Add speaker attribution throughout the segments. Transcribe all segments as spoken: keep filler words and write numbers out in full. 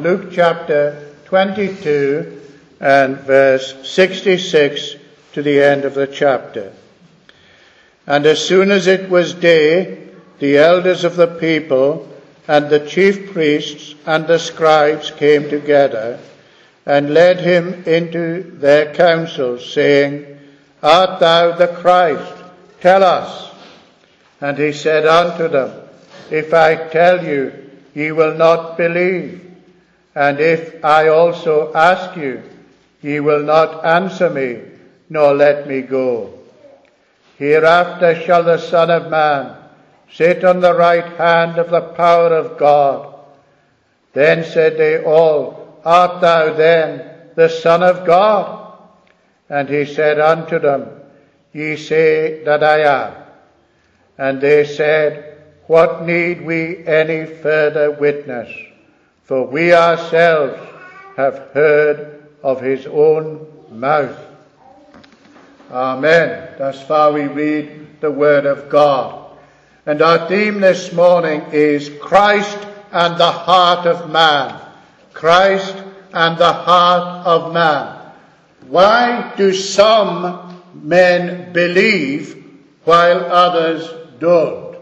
Speaker 1: Luke chapter twenty-two and verse sixty-six to the end of the chapter. And as soon as it was day, the elders of the people and the chief priests and the scribes came together and led him into their councils, saying, Art thou the Christ? Tell us. And he said unto them, If I tell you, ye will not believe. And if I also ask you, ye will not answer me, nor let me go. Hereafter shall the Son of Man sit on the right hand of the power of God. Then said they all, Art thou then the Son of God? And he said unto them, Ye say that I am. And they said, What need we any further witness? For we ourselves have heard of his own mouth. Amen. Thus far we read the word of God. And our theme this morning is Christ and the heart of man. Christ and the heart of man. Why do some men believe while others don't?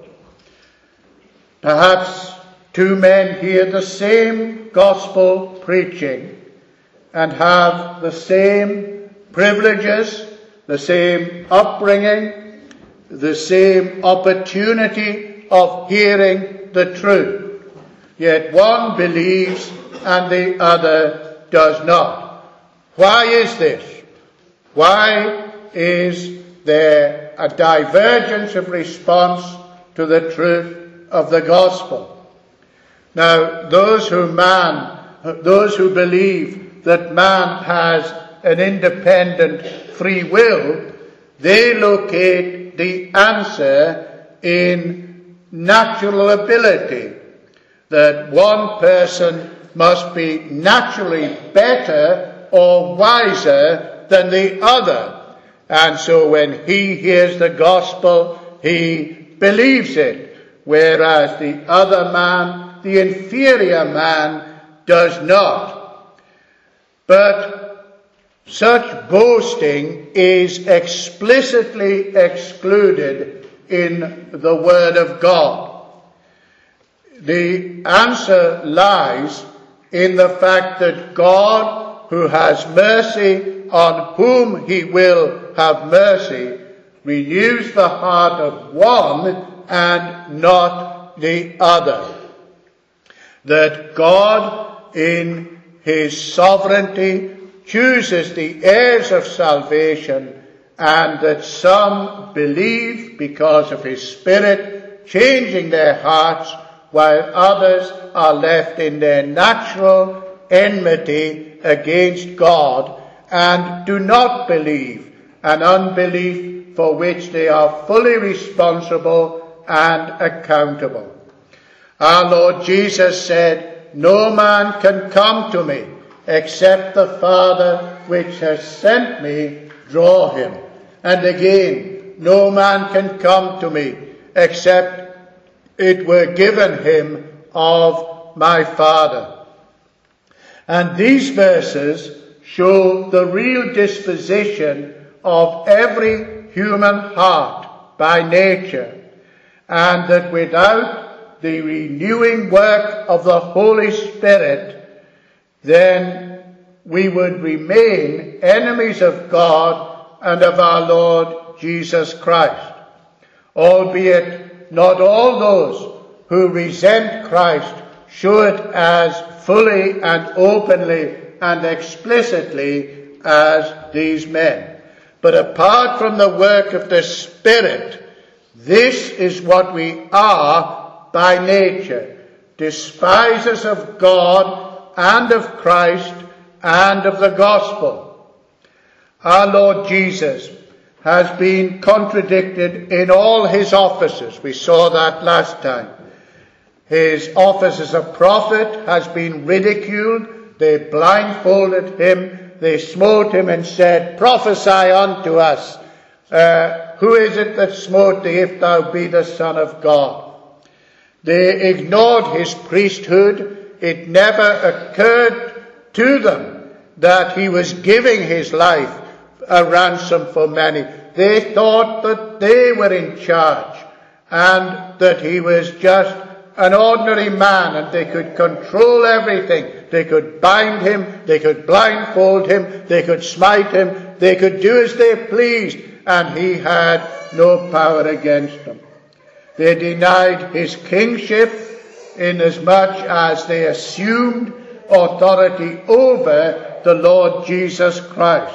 Speaker 1: Perhaps two men hear the same gospel preaching and have the same privileges, the same upbringing, the same opportunity of hearing the truth. Yet one believes and the other does not. Why is this? Why is there a divergence of response to the truth of the gospel? Now, those who man, those who believe that man has an independent free will, they locate the answer in natural ability, that one person must be naturally better or wiser than the other. And so when he hears the gospel, he believes it, whereas the other man, the inferior man, does not. But such boasting is explicitly excluded in the Word of God. The answer lies in the fact that God, who has mercy on whom he will have mercy, renews the heart of one and not the other. That God, in his sovereignty, chooses the heirs of salvation, and that some believe because of his Spirit changing their hearts, while others are left in their natural enmity against God and do not believe, an unbelief for which they are fully responsible and accountable. Our Lord Jesus said, No man can come to me except the Father which has sent me draw him. And again, no man can come to me except it were given him of my Father. And these verses show the real disposition of every human heart by nature, and that without the renewing work of the Holy Spirit, then we would remain enemies of God and of our Lord Jesus Christ. Albeit not all those who resent Christ show it as fully and openly and explicitly as these men. But apart from the work of the Spirit, this is what we are by nature, despisers of God and of Christ and of the gospel. Our Lord Jesus has been contradicted in all his offices. We saw that last time. His office as a prophet has been ridiculed. They blindfolded him. They smote him and said, Prophesy unto us. Uh, who is it that smote thee, if thou be the Son of God? They ignored his priesthood it never occurred to them that he was giving his life a ransom for many. They thought that they were in charge and that he was just an ordinary man and they could control everything. They could bind him, they could blindfold him, they could smite him, they could do as they pleased, and he had no power against them. They denied his kingship inasmuch as they assumed authority over the Lord Jesus Christ.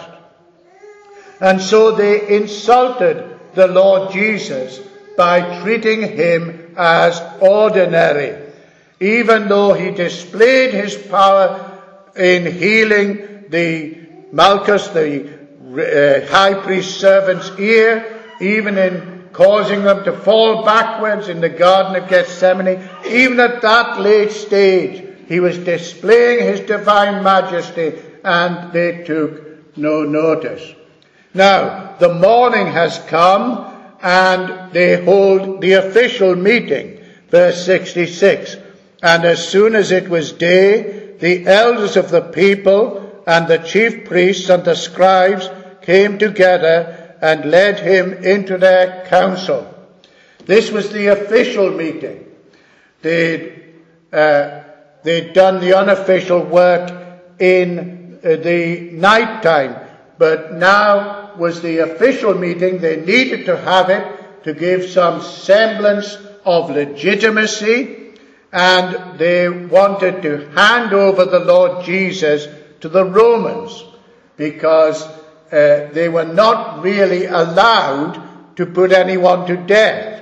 Speaker 1: And so they insulted the Lord Jesus by treating him as ordinary, even though he displayed his power in healing the Malchus, the uh, high priest's servant's ear, even in causing them to fall backwards in the Garden of Gethsemane. Even at that late stage, he was displaying his divine majesty, and they took no notice. Now, the morning has come, and they hold the official meeting. Verse sixty-six. And as soon as it was day, the elders of the people and the chief priests and the scribes came together and led him into their council. This was the official meeting. They'd, uh, they'd done the unofficial work in uh, the night time, but now was the official meeting. They needed to have it to give some semblance of legitimacy, and they wanted to hand over the Lord Jesus to the Romans because uh, they were not really allowed to put anyone to death.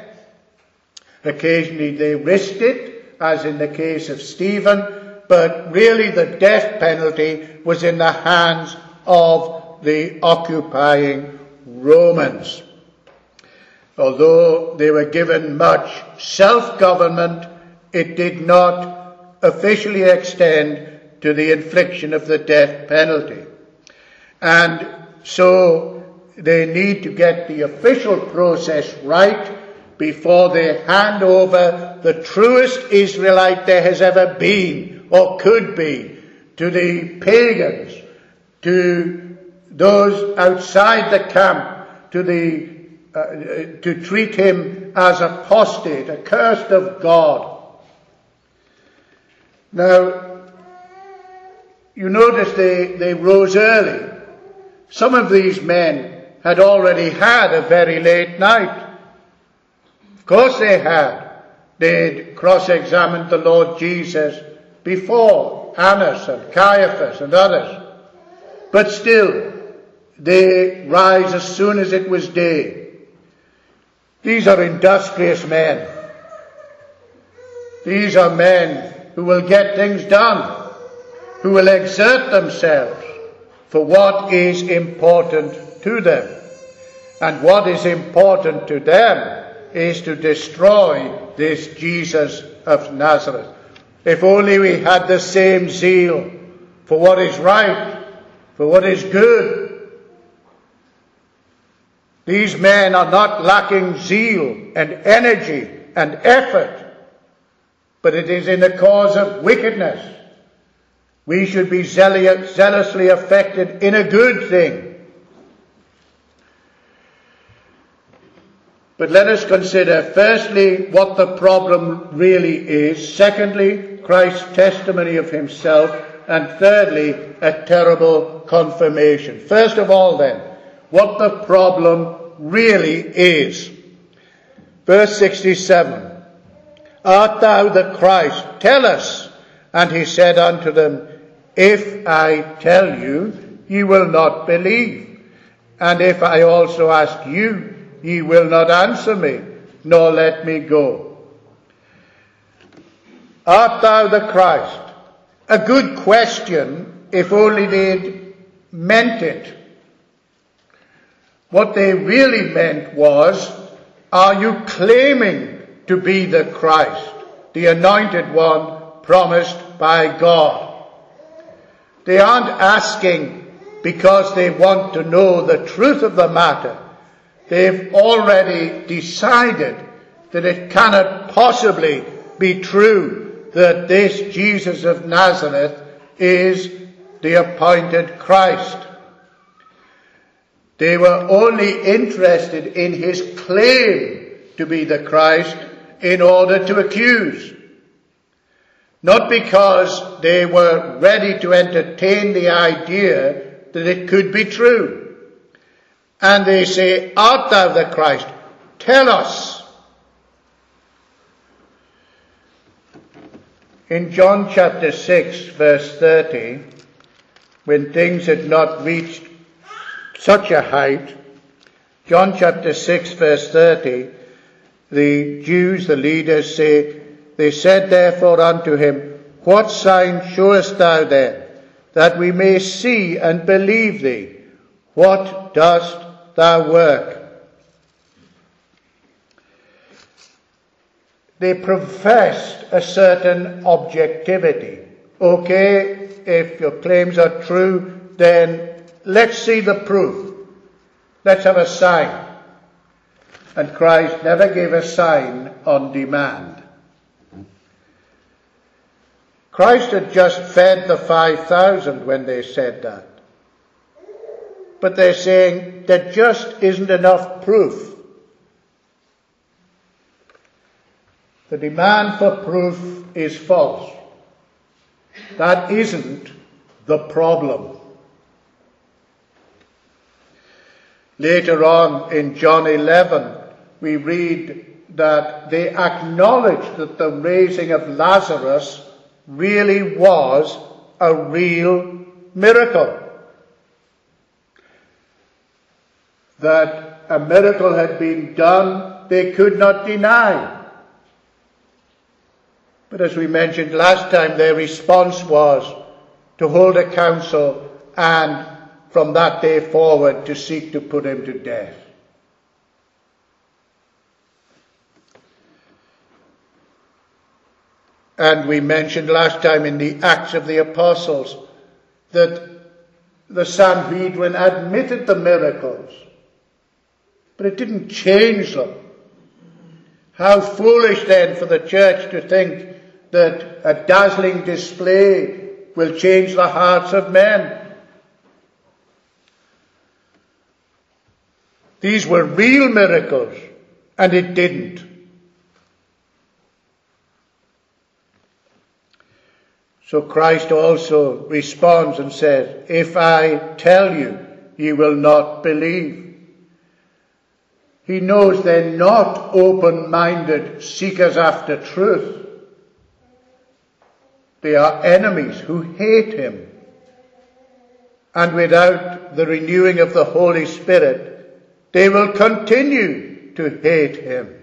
Speaker 1: Occasionally they risked it, as in the case of Stephen, but really the death penalty was in the hands of the occupying Romans. Although they were given much self-government, it did not officially extend to the infliction of the death penalty. And so they need to get the official process right before they hand over the truest Israelite there has ever been or could be to the pagans, to those outside the camp, to the uh, to treat him as apostate, accursed of God. Now, you notice they, they rose early. Some of these men had already had a very late night. Of course they had. They'd cross-examined the Lord Jesus before, Annas and Caiaphas and others. But still, they rise as soon as it was day. These are industrious men. These are men who will get things done, who will exert themselves for what is important to them. And what is important to them is to destroy this Jesus of Nazareth. If only we had the same zeal for what is right, for what is good. These men are not lacking zeal and energy and effort, but it is in the cause of wickedness. We should be zealously affected in a good thing. But let us consider, firstly, what the problem really is. Secondly, Christ's testimony of himself. And thirdly, a terrible confirmation. First of all, then, what the problem really is. Verse sixty-seven. Art thou the Christ? Tell us. And he said unto them, If I tell you, ye will not believe. And if I also ask you, ye will not answer me, nor let me go. Art thou the Christ? A good question, if only they'd meant it. What they really meant was, are you claiming to be the Christ, the anointed one promised by God? They aren't asking because they want to know the truth of the matter. They've already decided that it cannot possibly be true that this Jesus of Nazareth is the appointed Christ. They were only interested in his claim to be the Christ in order to accuse. Not because they were ready to entertain the idea that it could be true. And they say, "Art thou the Christ? Tell us." In John chapter six, verse thirty, when things had not reached such a height, John chapter six, verse thirty, the Jews, the leaders, say, "They said therefore unto him, What sign showest thou then, that we may see and believe thee? What dost thou work?" They professed a certain objectivity. Okay, if your claims are true, then let's see the proof. Let's have a sign. And Christ never gave a sign on demand. Christ had just fed the five thousand when they said that. But they're saying there just isn't enough proof. The demand for proof is false. That isn't the problem. Later on in John eleven, we read that they acknowledged that the raising of Lazarus really was a real miracle. That a miracle had been done, they could not deny. But as we mentioned last time, their response was to hold a council and from that day forward to seek to put him to death. And we mentioned last time in the Acts of the Apostles that the Sanhedrin admitted the miracles, but it didn't change them. How foolish then for the church to think that a dazzling display will change the hearts of men. These were real miracles, and it didn't. So Christ also responds and says, "If I tell you, ye will not believe." He knows they're not open-minded seekers after truth. They are enemies who hate him. And without the renewing of the Holy Spirit, they will continue to hate him.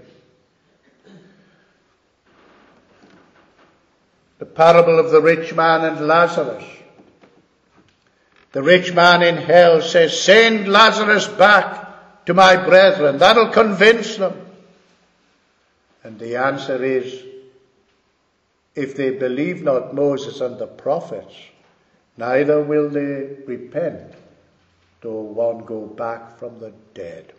Speaker 1: The parable of the rich man and Lazarus. The rich man in hell says, "Send Lazarus back to my brethren." That'll convince them. And the answer is, if they believe not Moses and the prophets, neither will they repent, though one go back from the dead.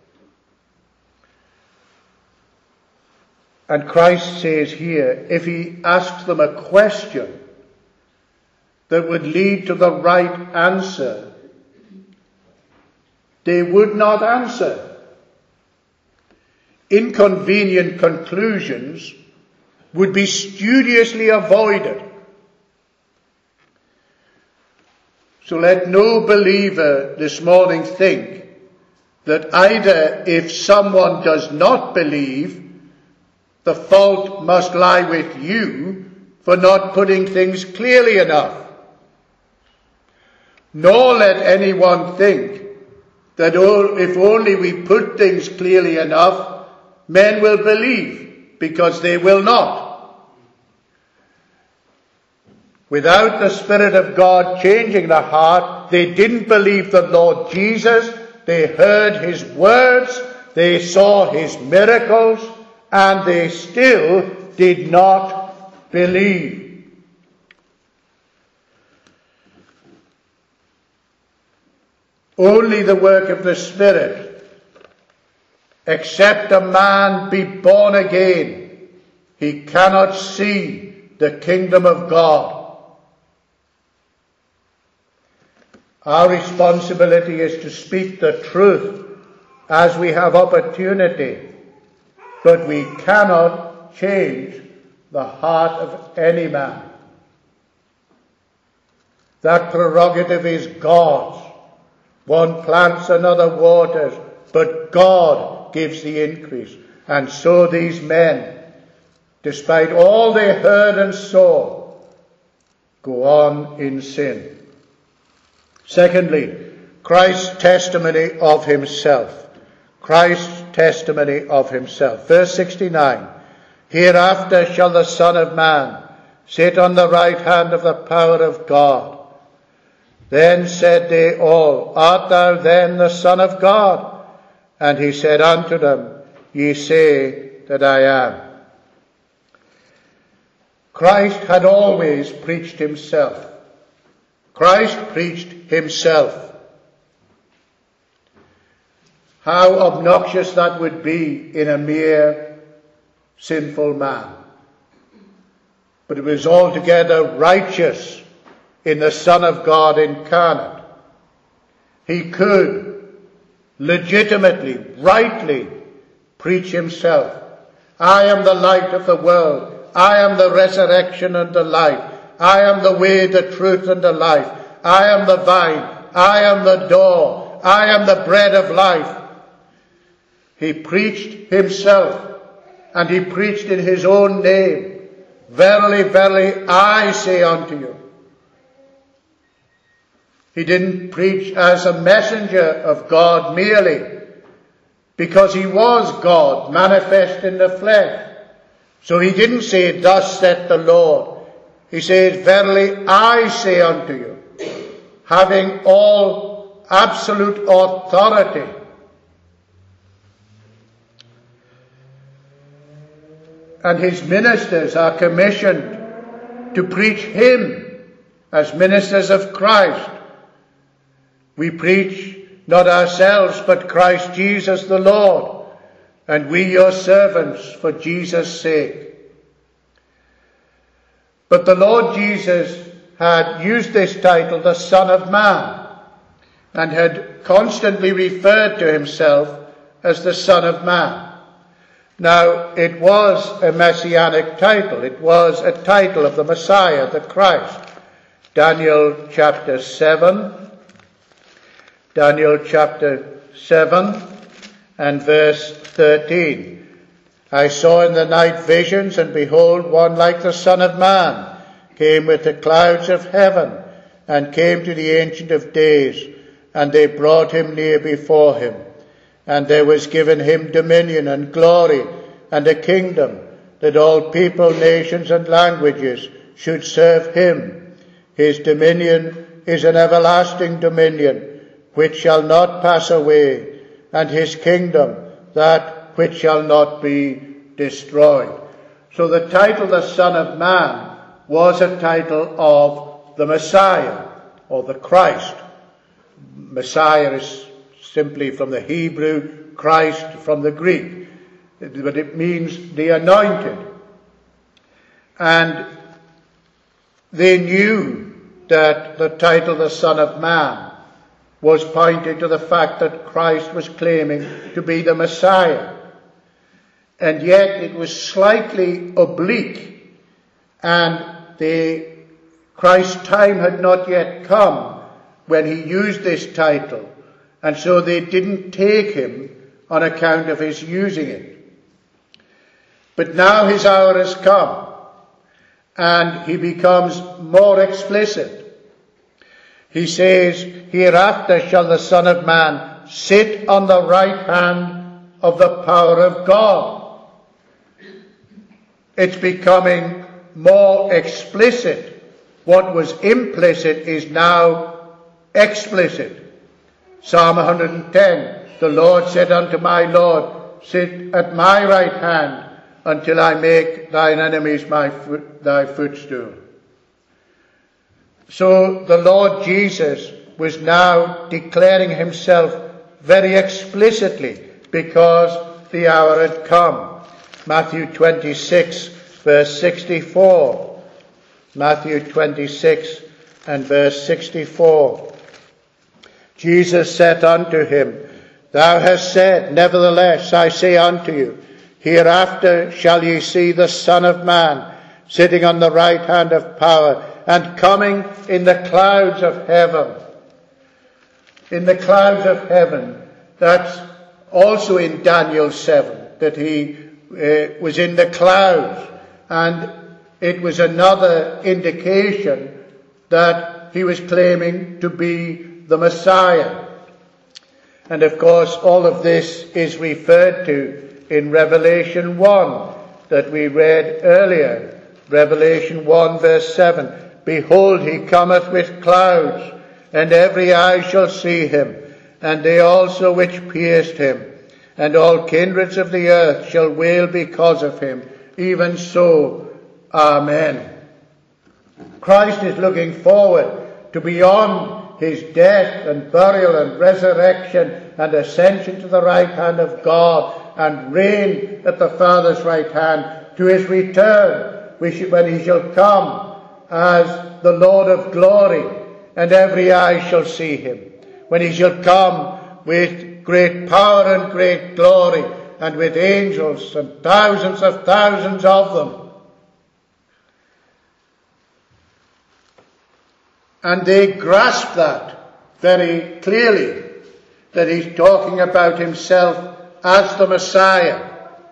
Speaker 1: And Christ says here, if he asks them a question that would lead to the right answer, they would not answer. Inconvenient conclusions would be studiously avoided. So let no believer this morning think that either if someone does not believe, the fault must lie with you for not putting things clearly enough. Nor let anyone think that if only we put things clearly enough, men will believe, because they will not. Without the Spirit of God changing the heart, they didn't believe the Lord Jesus, they heard his words, they saw his miracles, and they still did not believe. Only the work of the Spirit, except a man be born again, he cannot see the kingdom of God. Our responsibility is to speak the truth as we have opportunity, but we cannot change the heart of any man. That prerogative is God's. One plants, another waters, but God gives the increase. And so these men, despite all they heard and saw, go on in sin. Secondly, Christ's testimony of himself. Christ's testimony of himself. Verse sixty-nine. Hereafter shall the Son of Man sit on the right hand of the power of God. Then said they all, Art thou then the Son of God? And he said unto them, Ye say that I am. Christ had always preached himself. Christ preached himself. How obnoxious that would be in a mere sinful man. But it was altogether righteous in the Son of God incarnate. He could legitimately, rightly preach himself. I am the light of the world. I am the resurrection and the life. I am the way, the truth, and the life. I am the vine. I am the door. I am the bread of life. He preached himself, and he preached in his own name. Verily, verily, I say unto you. He didn't preach as a messenger of God merely, because he was God manifest in the flesh. So he didn't say, Thus saith the Lord. He says, Verily I say unto you, having all absolute authority. And his ministers are commissioned to preach him as ministers of Christ. We preach not ourselves, but Christ Jesus the Lord, and we your servants for Jesus' sake. But the Lord Jesus had used this title, the Son of Man, and had constantly referred to himself as the Son of Man. Now, it was a messianic title. It was a title of the Messiah, the Christ. Daniel chapter seven. Daniel chapter seven and verse thirteen. I saw in the night visions, and behold, one like the Son of Man came with the clouds of heaven, and came to the Ancient of Days, and they brought him near before him. And there was given him dominion and glory and a kingdom, that all people, nations, and languages should serve him. His dominion is an everlasting dominion, which shall not pass away, and his kingdom that which shall not be destroyed. So the title, the Son of Man, was a title of the Messiah, or the Christ. Messiah is simply from the Hebrew, Christ from the Greek, but it means the anointed. And they knew that the title, the Son of Man, was pointing to the fact that Christ was claiming to be the Messiah. And yet it was slightly oblique, and the Christ's time had not yet come when he used this title, and so they didn't take him on account of his using it. But now his hour has come, and he becomes more explicit. He says, Hereafter shall the Son of Man sit on the right hand of the power of God. It's becoming more explicit. What was implicit is now explicit. Psalm one hundred ten, the Lord said unto my Lord, Sit at my right hand until I make thine enemies my foot, thy footstool. So the Lord Jesus was now declaring himself very explicitly, because the hour had come. Matthew twenty-six, verse sixty-four. Matthew twenty-six and verse sixty-four. Jesus said unto him, Thou hast said, nevertheless I say unto you, hereafter shall ye see the Son of Man sitting on the right hand of power, and coming in the clouds of heaven. In the clouds of heaven. That's also in Daniel seven, that he uh, was in the clouds. And it was another indication that he was claiming to be the Messiah. And of course, all of this is referred to in Revelation one that we read earlier. Revelation one verse seven. Behold, he cometh with clouds, and every eye shall see him, and they also which pierced him, and all kindreds of the earth shall wail because of him. Even so, Amen. Christ is looking forward to beyond his death and burial and resurrection and ascension to the right hand of God and reign at the Father's right hand, to his return, when he shall come as the Lord of glory, and every eye shall see him. When he shall come with great power and great glory, and with angels and thousands of thousands of them. And they grasp that very clearly, that he's talking about himself as the Messiah.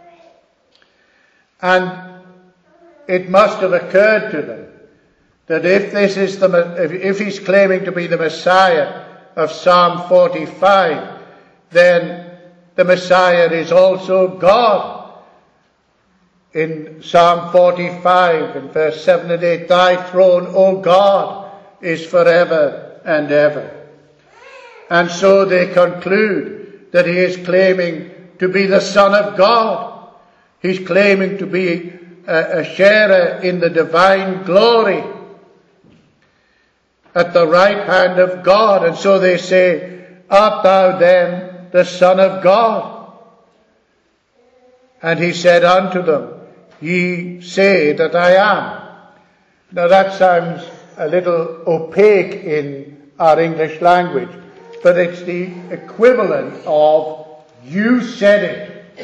Speaker 1: And it must have occurred to them that if this is the, if, if he's claiming to be the Messiah of Psalm forty-five, then the Messiah is also God. In Psalm forty-five, in verse seven and eight, Thy throne, O God, is forever and ever. And so they conclude that he is claiming to be the Son of God. He's claiming to be a, a sharer in the divine glory at the right hand of God. And so they say, Art thou then the Son of God? And he said unto them, Ye say that I am. Now that sounds a little opaque in our English language, but it's the equivalent of you said it.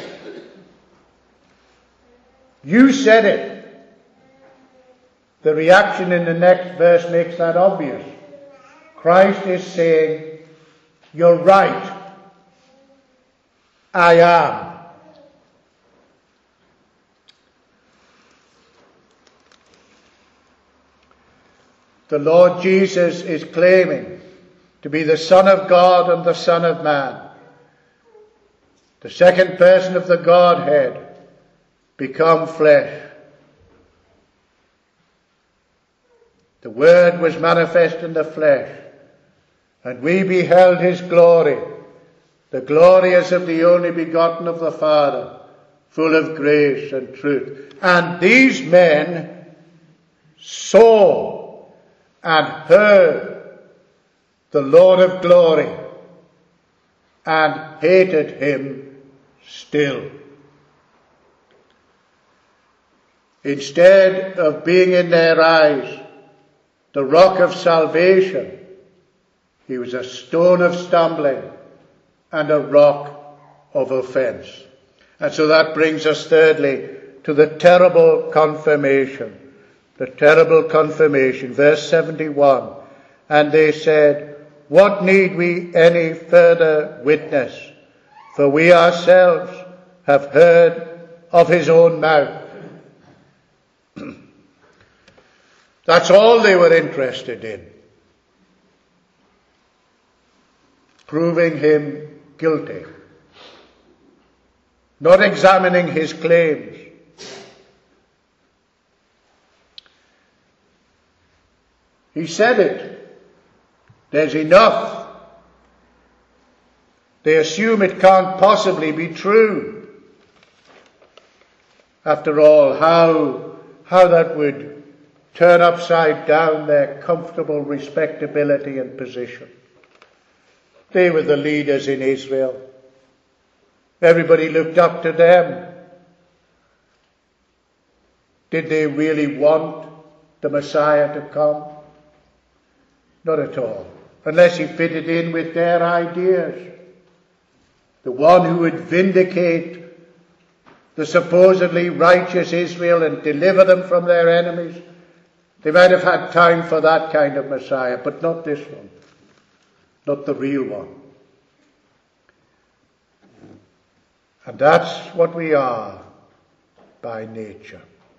Speaker 1: You said it. The reaction in the next verse makes that obvious. Christ is saying, You're right. I am. The Lord Jesus is claiming to be the Son of God and the Son of Man. The second person of the Godhead become flesh. The Word was manifest in the flesh, and we beheld his glory, the glory as of the only begotten of the Father, full of grace and truth. And these men saw and heard the Lord of glory, and hated him still. Instead of being in their eyes the rock of salvation, he was a stone of stumbling and a rock of offense. And so that brings us thirdly to the terrible confirmation. The terrible confirmation. Verse seventy-one. And they said, What need we any further witness? For we ourselves have heard of his own mouth. That's all they were interested in. Proving him guilty. Not examining his claims. He said it. There's enough. They assume it can't possibly be true. After all, how, how that would turn upside down their comfortable respectability and position. They were the leaders in Israel. Everybody looked up to them. Did they really want the Messiah to come? Not at all. Unless he fitted in with their ideas. The one who would vindicate the supposedly righteous Israel and deliver them from their enemies. They might have had time for that kind of Messiah, but not this one. Not the real one. And that's what we are by nature.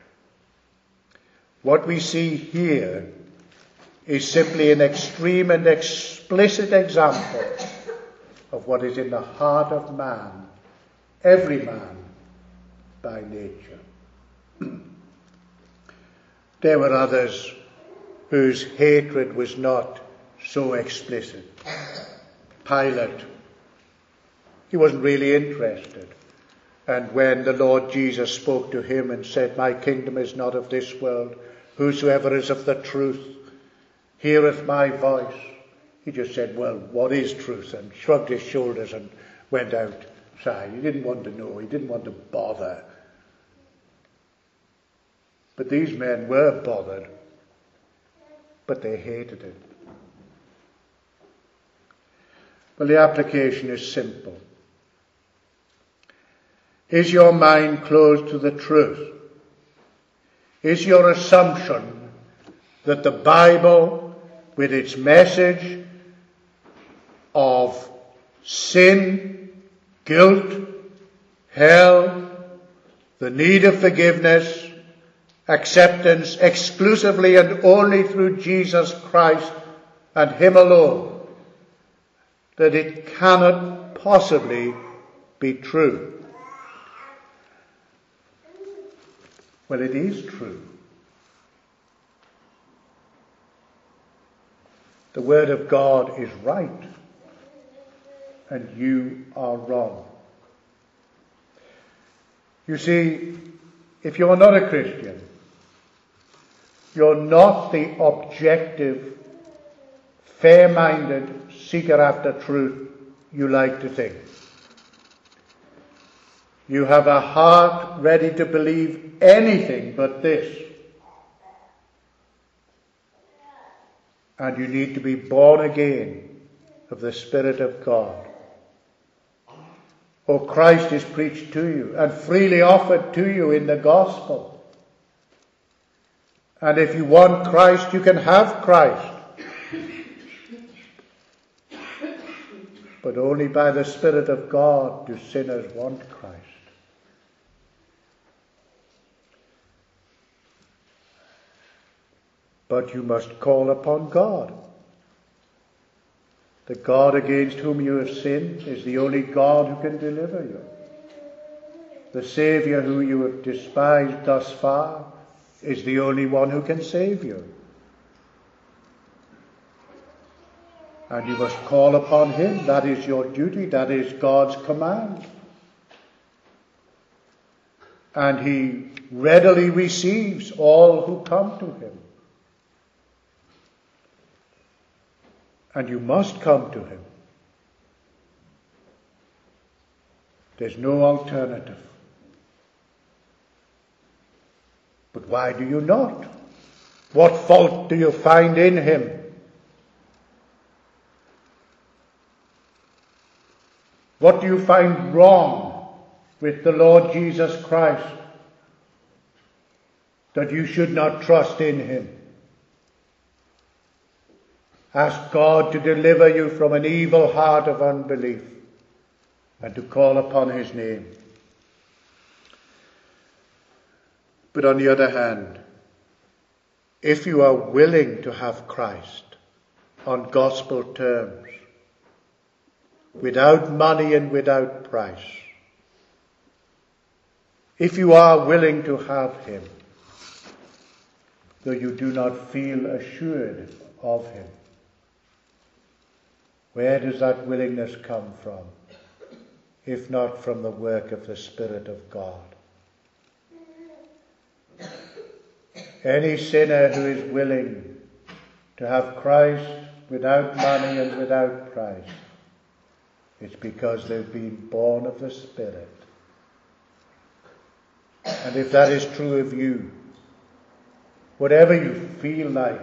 Speaker 1: What we see here is simply an extreme and explicit example of what is in the heart of man, every man, by nature. There were others whose hatred was not so explicit. Pilate, he wasn't really interested. And when the Lord Jesus spoke to him and said, "My kingdom is not of this world. Whosoever is of the truth heareth my voice," he just said, "Well, what is truth?" and shrugged his shoulders and went outside. He didn't want to know. He didn't want to bother. But these men were bothered, but they hated it. Well, the application is simple. Is your mind closed to the truth? Is your assumption that the Bible, with its message of sin, guilt, hell, the need of forgiveness, acceptance exclusively and only through Jesus Christ and Him alone, that it cannot possibly be true? Well, it is true. The Word of God is right, and you are wrong. You see, if you're not a Christian, you're not the objective, fair-minded seeker after truth you like to think. You have a heart ready to believe anything but this. And you need to be born again of the Spirit of God. Oh, Christ is preached to you and freely offered to you in the gospel. And if you want Christ, you can have Christ. But only by the Spirit of God do sinners want Christ. But you must call upon God. The God against whom you have sinned is the only God who can deliver you. The Saviour who you have despised thus far is the only one who can save you. And you must call upon Him. That is your duty. That is God's command. And He readily receives all who come to Him. And you must come to Him. There's no alternative. But why do you not? What fault do you find in Him? What do you find wrong with the Lord Jesus Christ that you should not trust in Him? Ask God to deliver you from an evil heart of unbelief and to call upon His name. But on the other hand, if you are willing to have Christ on gospel terms, without money and without price, if you are willing to have Him, though you do not feel assured of Him, where does that willingness come from, if not from the work of the Spirit of God? Any sinner who is willing to have Christ without money and without price, it's because they've been born of the Spirit. And if that is true of you, whatever you feel like,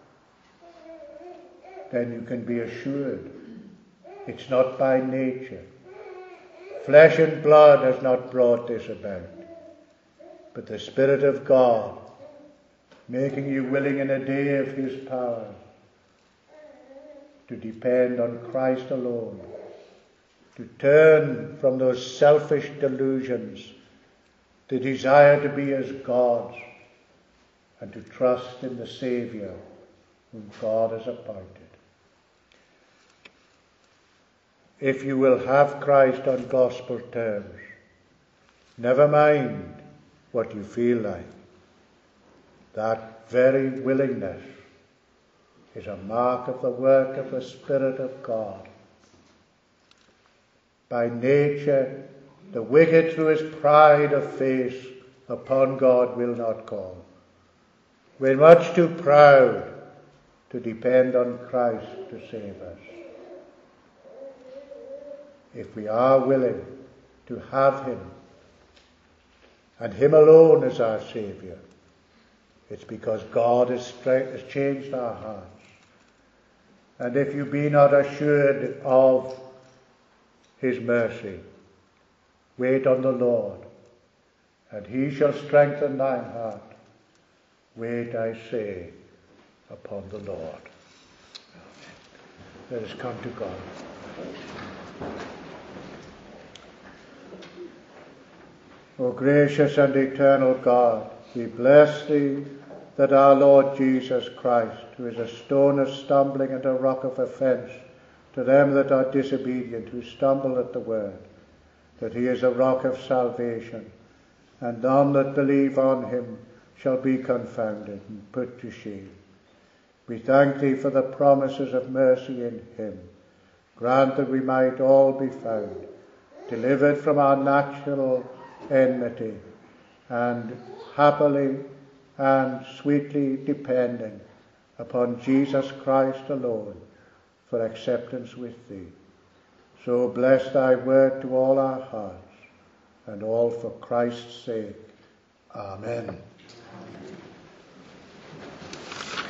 Speaker 1: then you can be assured it's not by nature. Flesh and blood has not brought this about, but the Spirit of God, making you willing in a day of his power to depend on Christ alone, to turn from those selfish delusions, the desire to be as gods, and to trust in the Saviour whom God has appointed. If you will have Christ on gospel terms, never mind what you feel like. That very willingness is a mark of the work of the Spirit of God. By nature, the wicked through his pride of face upon God will not call. We're much too proud to depend on Christ to save us. If we are willing to have him, and him alone as our Saviour, it's because God has, has changed our hearts. And if you be not assured of his mercy, wait on the Lord, and he shall strengthen thine heart. Wait, I say, upon the Lord. Let us come to God. O gracious and eternal God, we bless thee that our Lord Jesus Christ, who is a stone of stumbling and a rock of offence to them that are disobedient, who stumble at the word, that he is a rock of salvation, and none that believe on him shall be confounded and put to shame. We thank thee for the promises of mercy in him. Grant that we might all be found, delivered from our natural enmity, and happily and sweetly depending upon Jesus Christ alone for acceptance with thee. So bless thy word to all our hearts, and all for Christ's sake. Amen.